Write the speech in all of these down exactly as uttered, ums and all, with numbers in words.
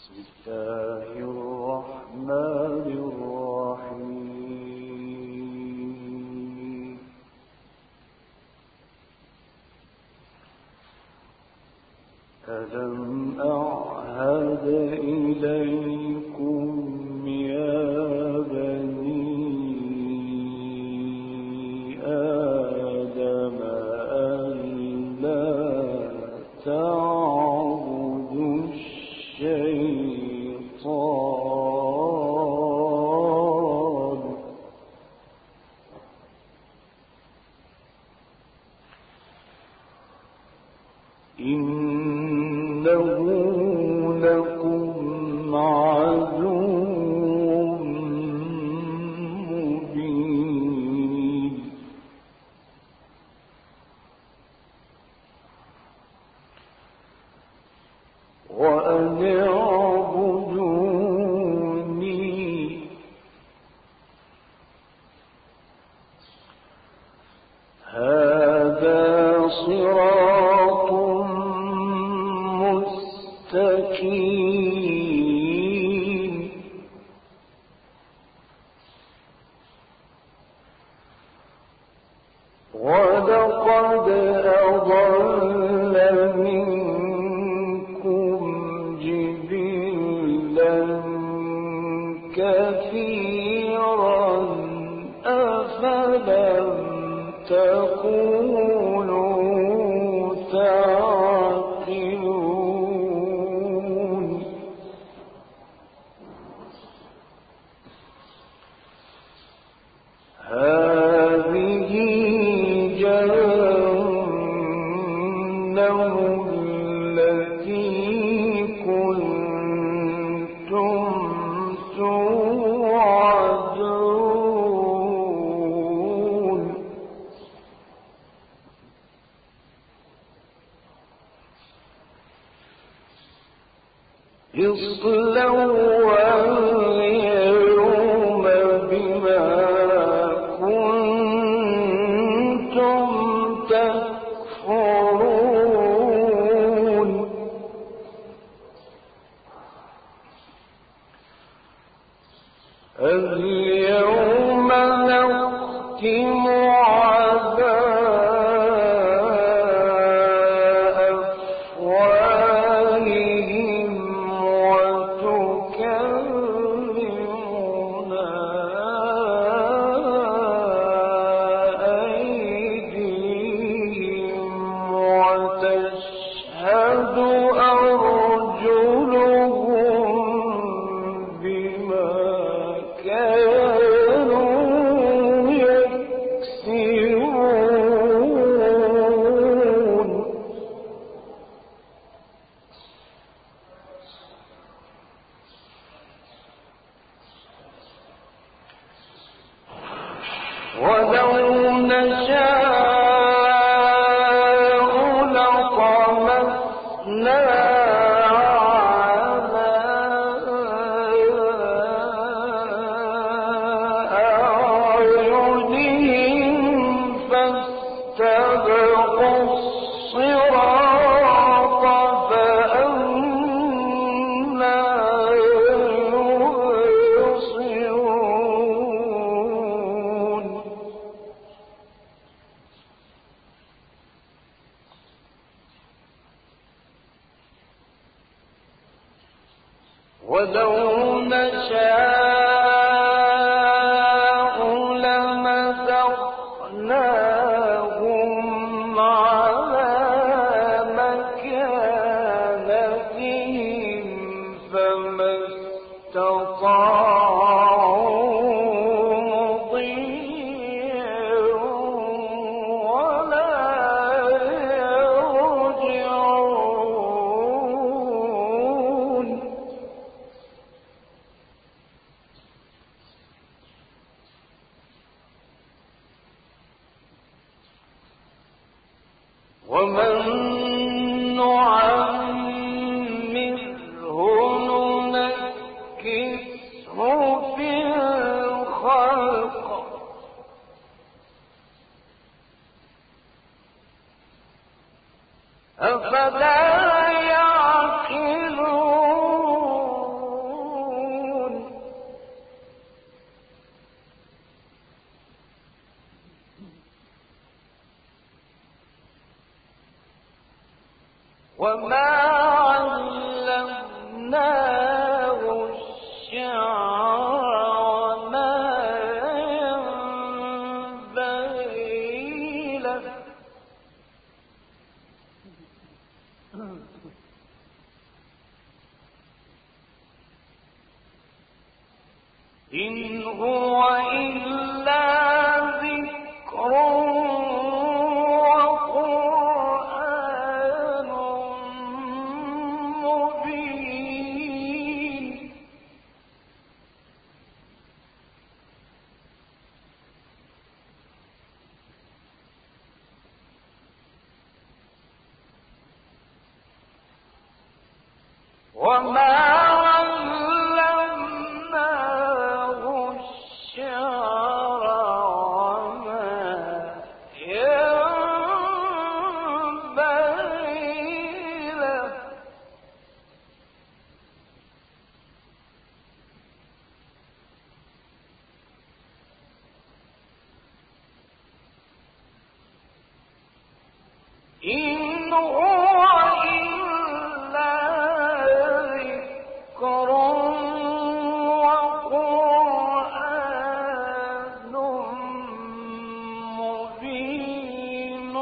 الله الرحمن الرحيم. ألم أعهد إليكم يا بني آدم ألا تعبدوا الشيطان إنه لكم عدو مبين. وأن اعبدوني هذا صراط مستقيم. ولقد أضل منكم جبلا كثيرا أفلم تكونوا تعقلون. هذه جهنم التي كنتم توعدون. اصلوها اليوم بما كنتم تكفرون. اليوم نختم على أفواههم وتكلمنا أيديهم وتشهد أرجلهم بما كانوا يكسبون. ولو نشاء لطمسنا على أعينهم فاستبقوا الصراط فأنى يبصرون. ولو نشاء لمسخناهم على مكانتهم فما استطاعوا مضيا ولا يرجعون. ومن نعمره ننكسه في الخلق أفلا يعقلون. وما علمناه الشعر وما ينبغي له إن هو إلا ذكر وقرآن مبين وما إن هو إلا ذكر وقرآن مبين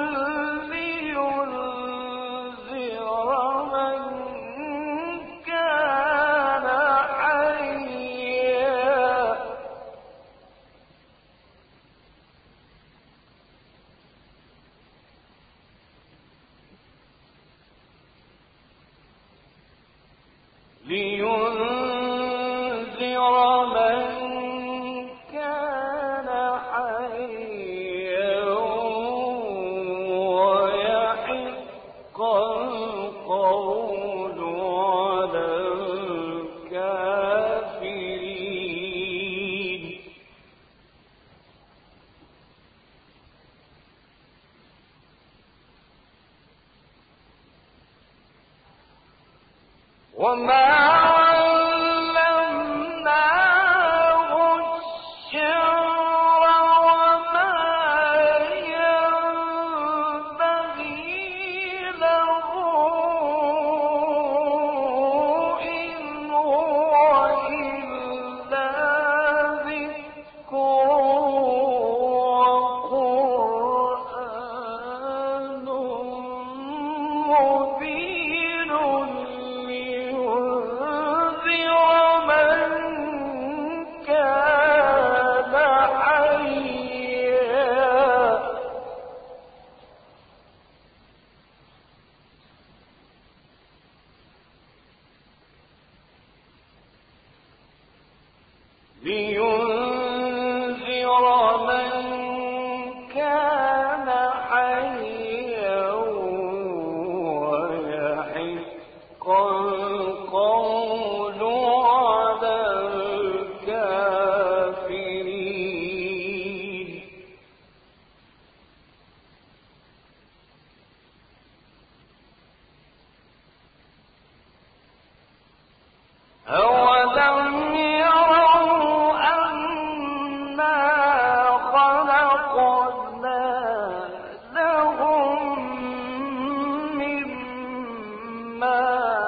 لينذر من كان حيا لينذر من كان حيا ويحق القول على الكافرين وما علمناه الشعر وما ينبغي له إن هو إلا ذكر وقرآن مبين لينذر من كان حيا ويحق القول على الكافرين أولم يروا أنا خلقنا لهم مما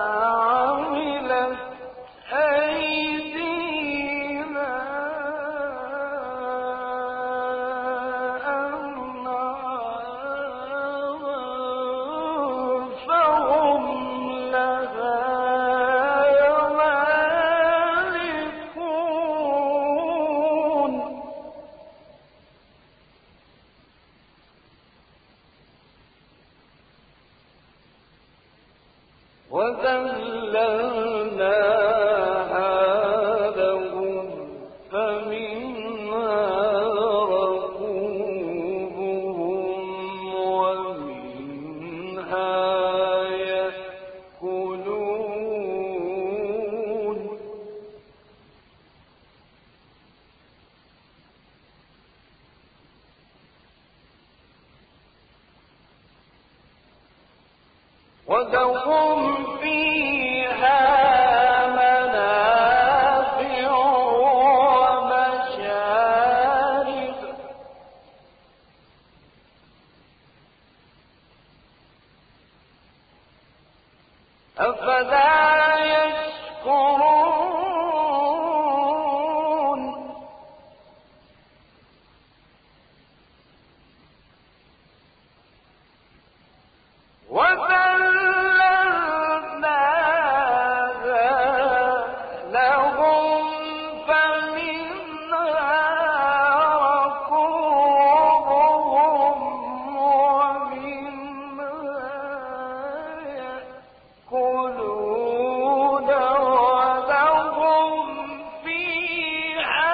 عملت أيدينا أنعاما فهم لها وذللناها لهم فمنها ركوبهم ومنها يأكلون ولهم فيها منافع ومشارب أفلا يشكرون وذللناها لهم فمنها ركوبهم ومنها يأكلون ولهم فيها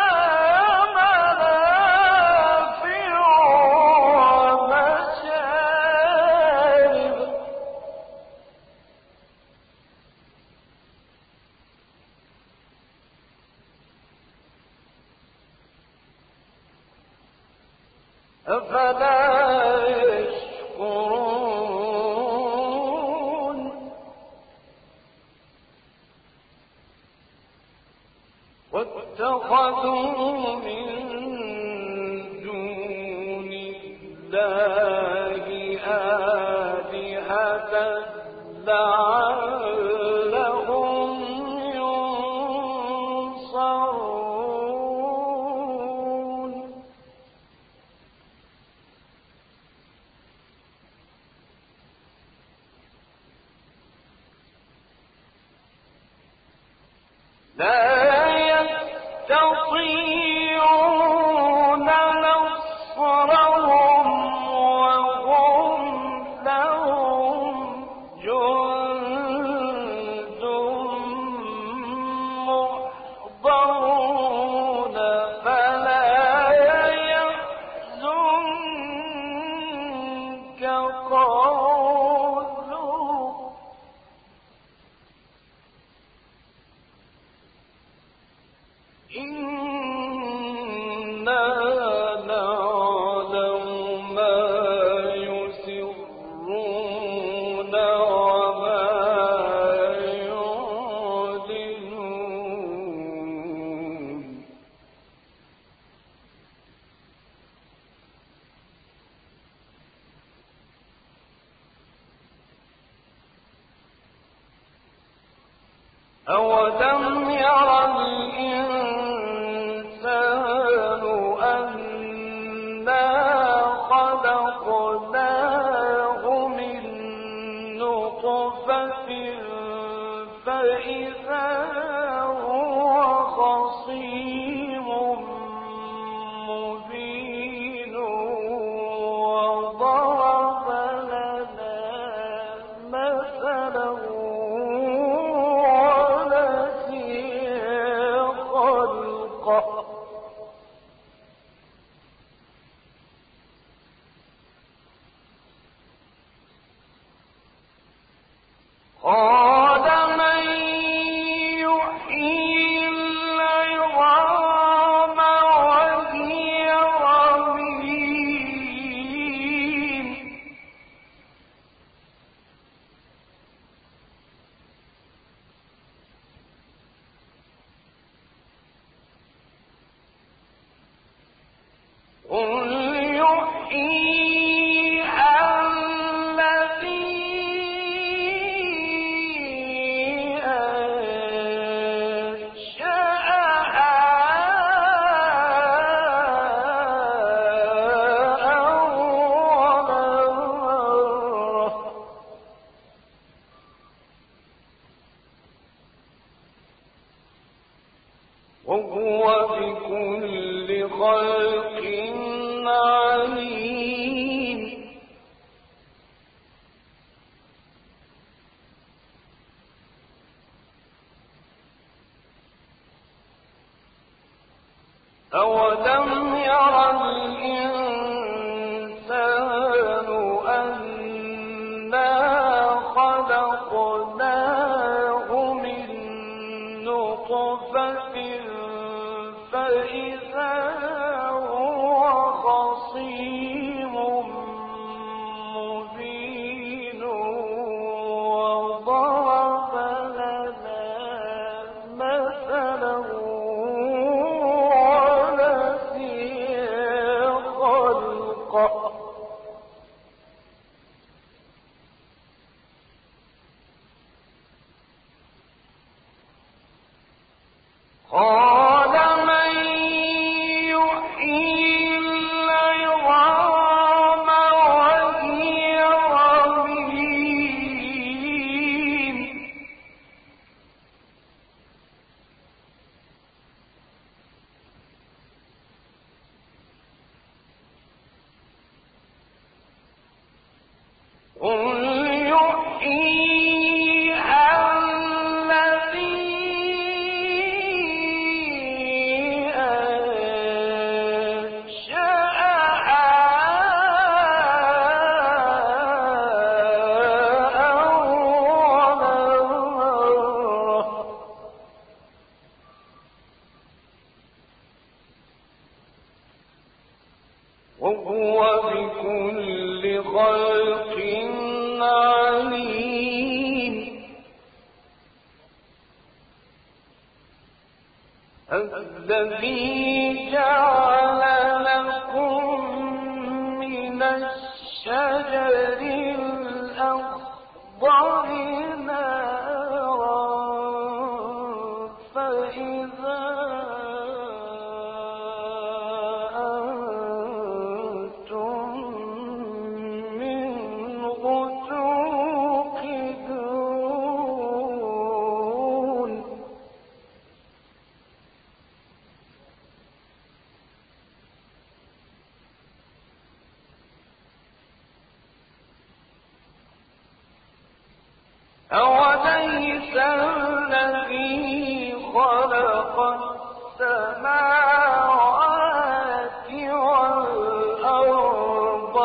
منافع ومشارب أفلا يشكرون واتخذوا من دون الله آلهة لعلهم ينصرون لا يستطيعون نصرهم وهم لهم جند محضرون فلا يحزنك قولهم إنا نعلم ما يسرون وما يعلنون أولم يرى الإنسان أنا خلقناه من نطفة فإذا هو خصيم مبين وضرب لنا مثلا قال من يحيي العظام وهي رميم قل يحييها الذي وهو بكل خلق عليم أولم ير الإنسان أنا خلقناه من نطفة فإذا هو خصيم مبين وضرب لنا مثلا ونسي خلقه قال من يحيي العظام وهي رميم قل يحييها الذي أنشأها أول مرة وهو بكل خلق عليم الذي جعل لكم من الشجر الأخضر نارا فإذا أنتم منه توقدون أوليس الذي خلق السماوات والأرض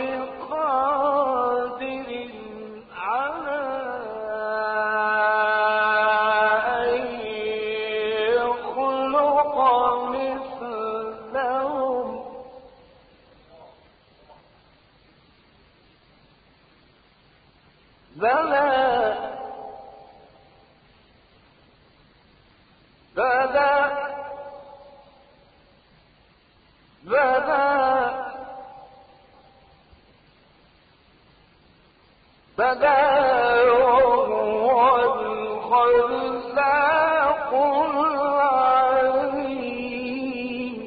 بقادر على أن يخلق مثلهم بلى بلى بلى بلى وهو الخلاق العليم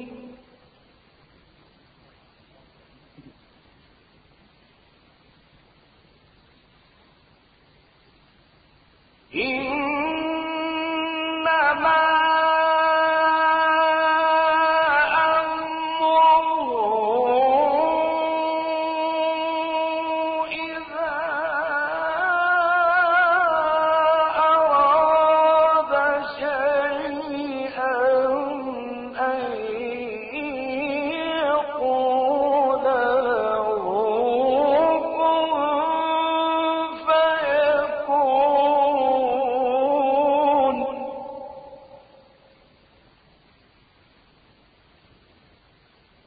إنما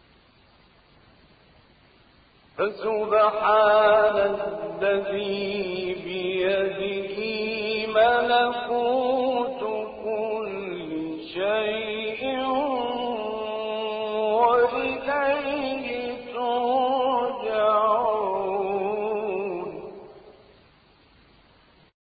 فسبحان الذي